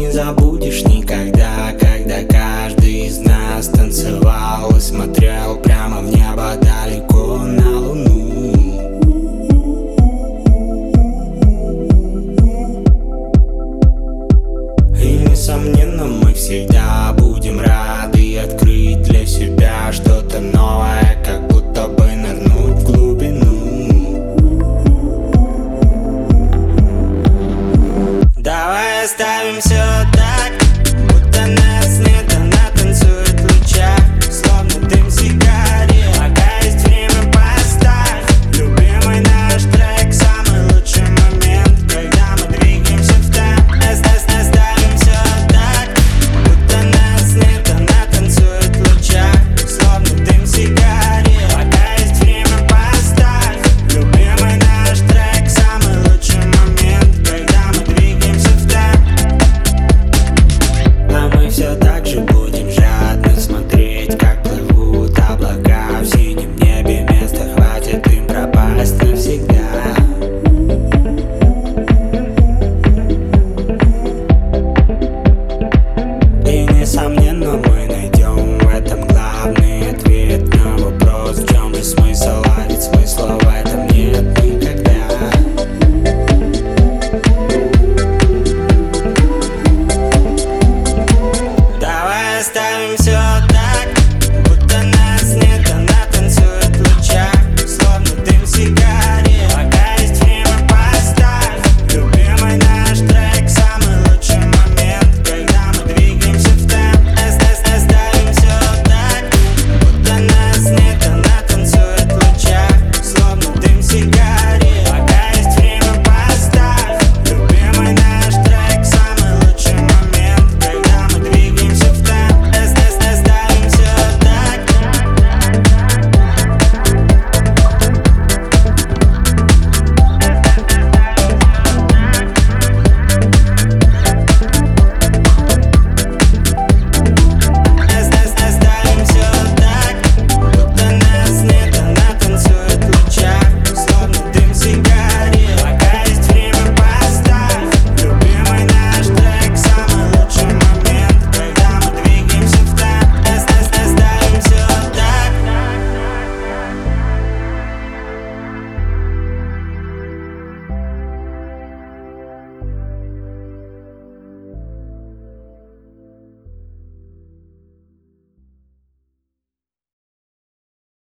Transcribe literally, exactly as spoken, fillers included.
не забудешь никогда, когда каждый из нас танцевал и смотрел прямо в небо далеко на луну. И несомненно мы всегда будем рады открыть для себя что-то новое, как будто бы нырнуть в глубину. Давай оставим все